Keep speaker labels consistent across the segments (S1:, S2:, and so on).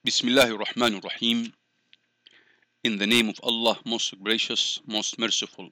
S1: Bismillahir Rahmanir Rahim. In the name of Allah, most gracious, most merciful.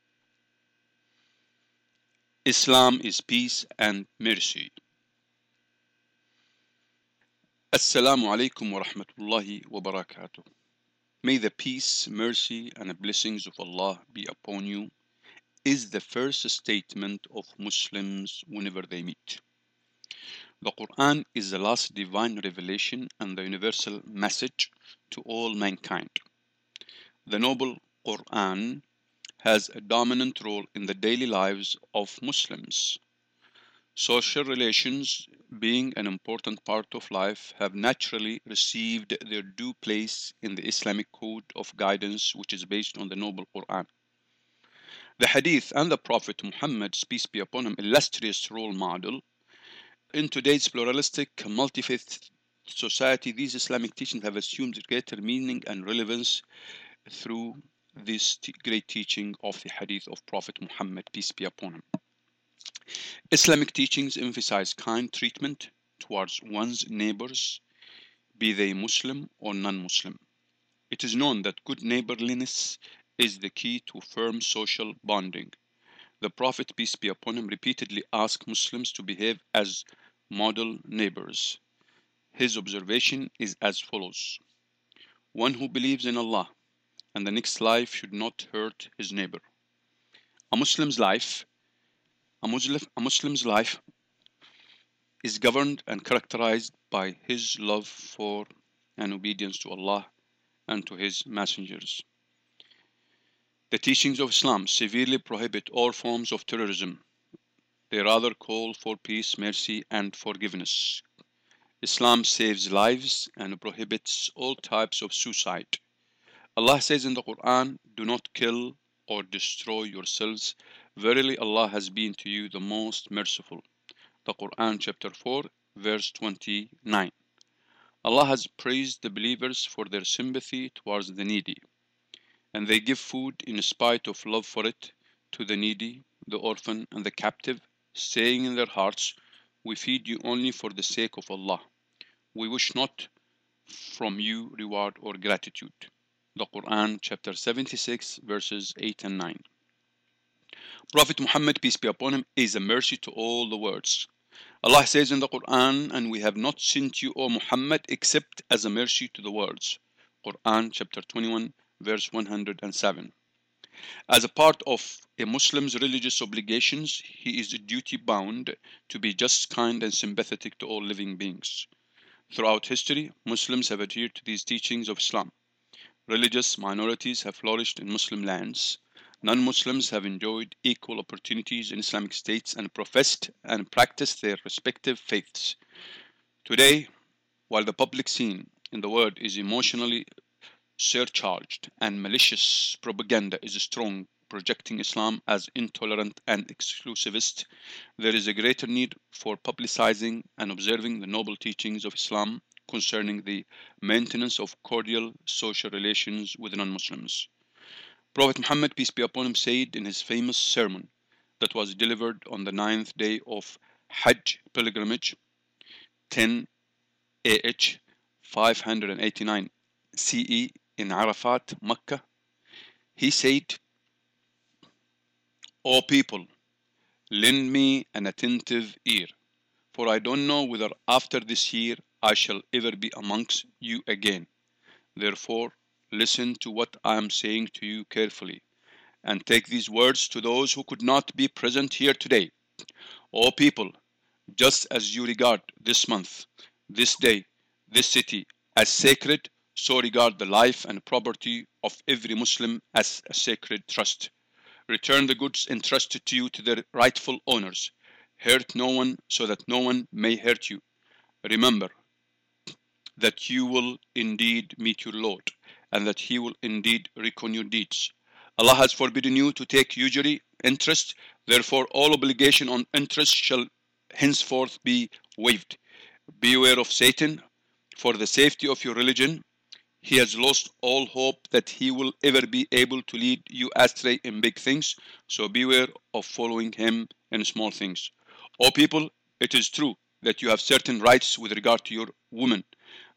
S1: Islam is peace and mercy. Assalamu alaikum wa rahmatullahi wa barakatuh. May the peace, mercy, and blessings of Allah be upon you is the first statement of Muslims whenever they meet. The Quran is the last divine revelation and the universal message to all mankind. The noble Quran has a dominant role in the daily lives of Muslims. Social relations, being an important part of life, have naturally received their due place in the Islamic code of guidance, which is based on the noble Quran. The Hadith and the Prophet Muhammad, peace be upon him, illustrious role model. In today's pluralistic, multi-faith society, these Islamic teachings have assumed greater meaning and relevance through this great teaching of the Hadith of Prophet Muhammad, peace be upon him. Islamic teachings emphasize kind treatment towards one's neighbors, be they Muslim or non-Muslim. It is known that good neighborliness is the key to firm social bonding. The Prophet, peace be upon him, repeatedly asked Muslims to behave as model neighbors. His observation is as follows. One who believes in Allah and the next life should not hurt his neighbor. A Muslim's life is governed and characterized by his love for and obedience to Allah and to his messengers. The teachings of Islam severely prohibit all forms of terrorism. They rather call for peace, mercy, and forgiveness. Islam saves lives and prohibits all types of suicide. Allah says in the Quran, "Do not kill or destroy yourselves. Verily Allah has been to you the most merciful." The Quran chapter 4 verse 29. Allah has praised the believers for their sympathy towards the needy, and they give food in spite of love for it to the needy, the orphan, and the captive, saying in their hearts, "We feed you only for the sake of Allah. We wish not from you reward or gratitude." The Quran chapter 76 verses 8 and 9. Prophet Muhammad, peace be upon him, is a mercy to all the worlds. Allah says in the Quran, "And we have not sent you, O Muhammad, except as a mercy to the worlds." Quran chapter 21 verse 107. As a part of a Muslim's religious obligations, he is duty bound to be just, kind, and sympathetic to all living beings. Throughout history, Muslims have adhered to these teachings of Islam. Religious minorities have flourished in Muslim lands. Non-Muslims have enjoyed equal opportunities in Islamic states and professed and practiced their respective faiths. Today, while the public scene in the world is emotionally surcharged and malicious propaganda is strong, projecting Islam as intolerant and exclusivist, there is a greater need for publicizing and observing the noble teachings of Islam concerning the maintenance of cordial social relations with non-Muslims. Prophet Muhammad, peace be upon him, said in his famous sermon that was delivered on the 9th day of Hajj pilgrimage, 10 AH 589 CE, in Arafat, Mecca, he said, "O people, lend me an attentive ear, for I don't know whether after this year I shall ever be amongst you again. Therefore, listen to what I am saying to you carefully, and take these words to those who could not be present here today. O people, just as you regard this month, this day, this city as sacred, so regard the life and property of every Muslim as a sacred trust. Return the goods entrusted to you to their rightful owners. Hurt no one so that no one may hurt you. Remember that you will indeed meet your Lord, and that He will indeed reckon your deeds. Allah has forbidden you to take usury, interest. Therefore, all obligation on interest shall henceforth be waived. Beware of Satan. For the safety of your religion, he has lost all hope that he will ever be able to lead you astray in big things, so beware of following him in small things. O people, it is true that you have certain rights with regard to your women,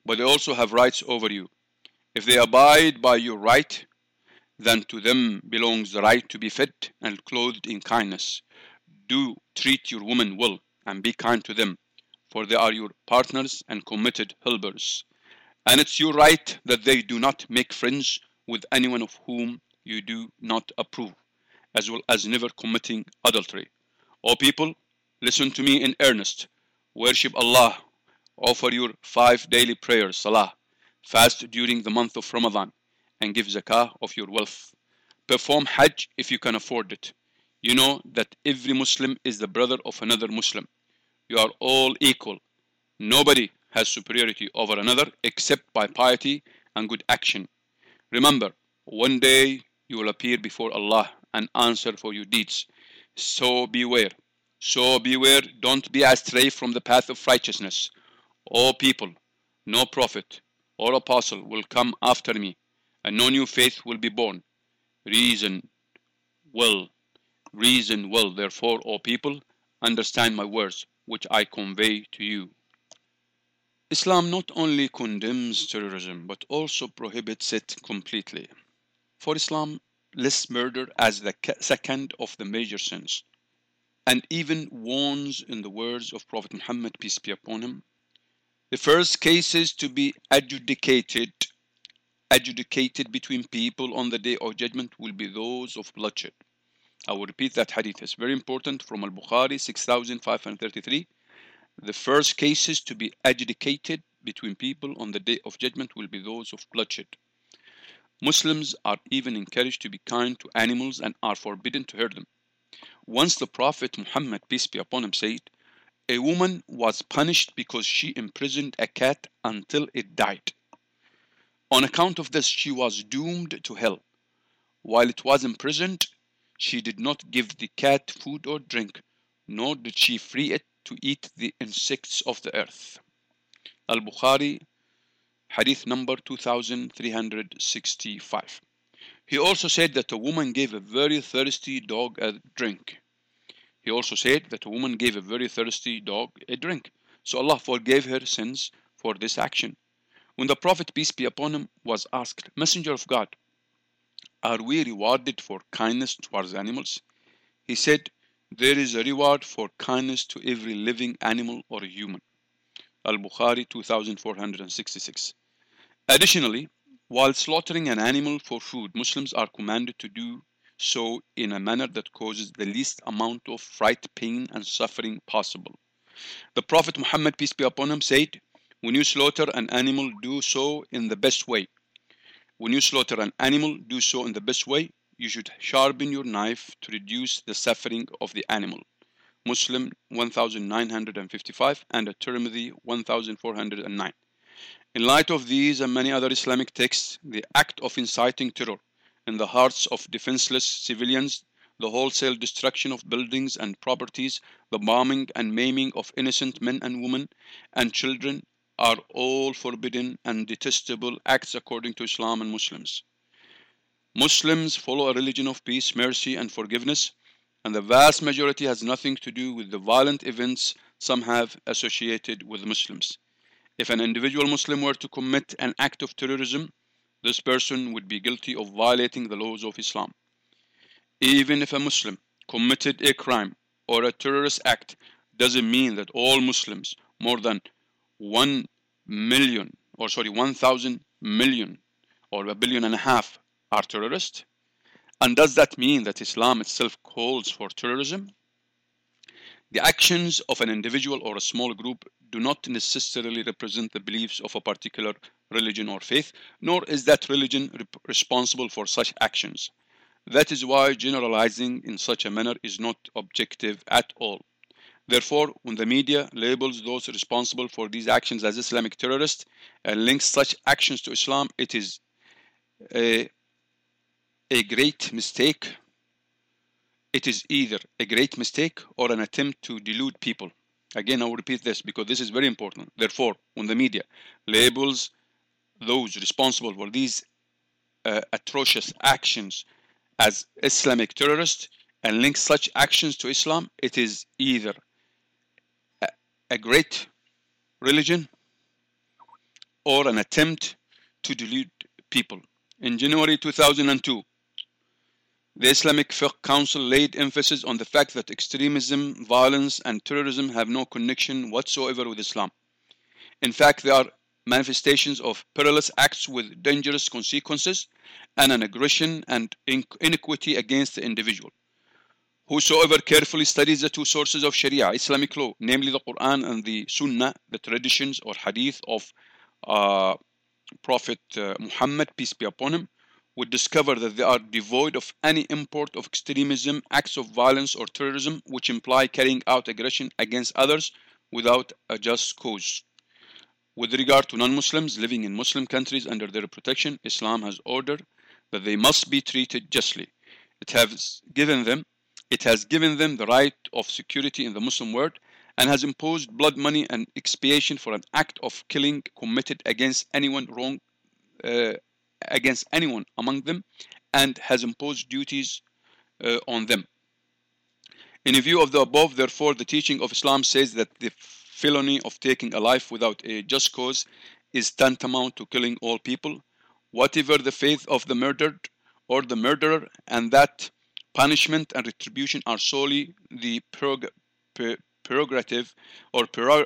S1: but they also have rights over you. If they abide by your right, then to them belongs the right to be fed and clothed in kindness. Do treat your women well and be kind to them, for they are your partners and committed helpers. And it's your right that they do not make friends with anyone of whom you do not approve, as well as never committing adultery. O people, listen to me in earnest. Worship Allah. Offer your 5 daily prayers, Salah. Fast during the month of Ramadan and give zakah of your wealth. Perform Hajj if you can afford it. You know that every Muslim is the brother of another Muslim. You are all equal. Nobody has superiority over another except by piety and good action. Remember, one day you will appear before Allah and answer for your deeds. So beware. So beware, don't be astray from the path of righteousness. O people, no prophet or apostle will come after me, and no new faith will be born. Reason well, reason well, therefore, O people, understand my words, which I convey to you. Islam not only condemns terrorism, but also prohibits it completely. For Islam lists murder as the second of the major sins, and even warns in the words of Prophet Muhammad, peace be upon him, the first cases to be adjudicated between people on the day of judgment will be those of bloodshed. I will repeat that hadith. It's very important, from Al-Bukhari 6533. The first cases to be adjudicated between people on the day of judgment will be those of bloodshed. Muslims are even encouraged to be kind to animals and are forbidden to hurt them. Once the Prophet Muhammad, peace be upon him, said, a woman was punished because she imprisoned a cat until it died. On account of this, she was doomed to hell. While it was imprisoned, she did not give the cat food or drink, nor did she free it to eat the insects of the earth. Al-Bukhari, hadith number 2365. He also said that a woman gave a very thirsty dog a drink. So Allah forgave her sins for this action. When the Prophet, peace be upon him, was asked, Messenger of God, are we rewarded for kindness towards animals? He said, there is a reward for kindness to every living animal or human. Al-Bukhari 2466. Additionally, while slaughtering an animal for food, Muslims are commanded to do so in a manner that causes the least amount of fright, pain, and suffering possible. The Prophet Muhammad, peace be upon him, said, when you slaughter an animal, do so in the best way. When you slaughter an animal, do so in the best way. You should sharpen your knife to reduce the suffering of the animal. Muslim 1955 and At-Tirmidhi 1409. In light of these and many other Islamic texts, the act of inciting terror in the hearts of defenseless civilians, the wholesale destruction of buildings and properties, the bombing and maiming of innocent men and women and children are all forbidden and detestable acts according to Islam and Muslims. Muslims follow a religion of peace, mercy, and forgiveness, and the vast majority has nothing to do with the violent events some have associated with Muslims. If an individual Muslim were to commit an act of terrorism, this person would be guilty of violating the laws of Islam. Even if a Muslim committed a crime or a terrorist act, doesn't mean that all Muslims, more than 1,000 million or 1,000 million or 1.5 billion are terrorists? And does that mean that Islam itself calls for terrorism? The actions of an individual or a small group do not necessarily represent the beliefs of a particular religion or faith, nor is that religion responsible for such actions. That is why generalizing in such a manner is not objective at all. Therefore, when the media labels those responsible for these actions as Islamic terrorists and links such actions to Islam, it is a great mistake. It is either a great mistake or an attempt to delude people. Again, I will repeat this because this is very important. Therefore, when the media labels those responsible for these atrocious actions as Islamic terrorists and links such actions to Islam, it is either a great religion or an attempt to delude people. In January 2002, the Islamic Fiqh Council laid emphasis on the fact that extremism, violence, and terrorism have no connection whatsoever with Islam. In fact, they are manifestations of perilous acts with dangerous consequences and an aggression and iniquity against the individual. Whosoever carefully studies the two sources of Sharia, Islamic law, namely the Quran and the Sunnah, the traditions or hadith of Prophet Muhammad, peace be upon him, would discover that they are devoid of any import of extremism, acts of violence, or terrorism which imply carrying out aggression against others without a just cause. With regard to non-Muslims living in Muslim countries under their protection, Islam has ordered that they must be treated justly. It has given them the right of security in the Muslim world and has imposed blood money and expiation for an act of killing committed against anyone among them, and has imposed duties on them. In view of the above, therefore, the teaching of Islam says that the felony of taking a life without a just cause is tantamount to killing all people, whatever the faith of the murdered or the murderer, and that punishment and retribution are solely the prerogative or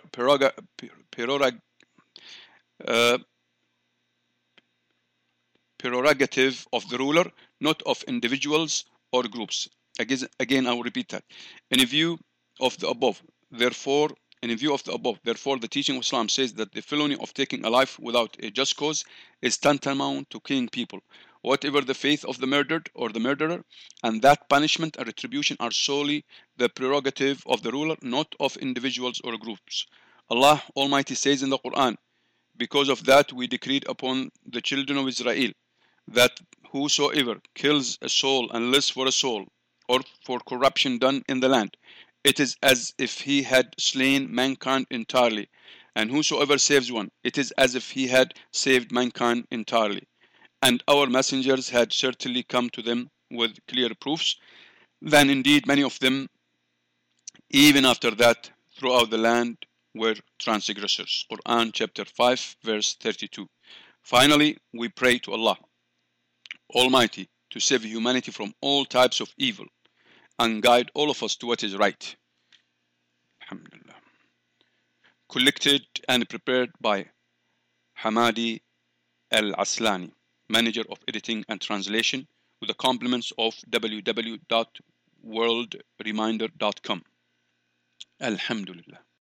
S1: prerogative of the ruler, not of individuals or groups. Again, I will repeat that. In view of the above, therefore, the teaching of Islam says that the felony of taking a life without a just cause is tantamount to killing people, whatever the faith of the murdered or the murderer, and that punishment and retribution are solely the prerogative of the ruler, not of individuals or groups. Allah Almighty says in the Quran, because of that we decreed upon the children of Israel that whosoever kills a soul and lives for a soul, or for corruption done in the land, it is as if he had slain mankind entirely. And whosoever saves one, it is as if he had saved mankind entirely. And our messengers had certainly come to them with clear proofs. Then indeed many of them, even after that, throughout the land were transgressors. Quran chapter 5 verse 32. Finally, we pray to Allah Almighty to save humanity from all types of evil and guide all of us to what is right. Alhamdulillah. Collected and prepared by Hamadi Al-Aslani, Manager of Editing and Translation, with the compliments of www.worldreminder.com. Alhamdulillah.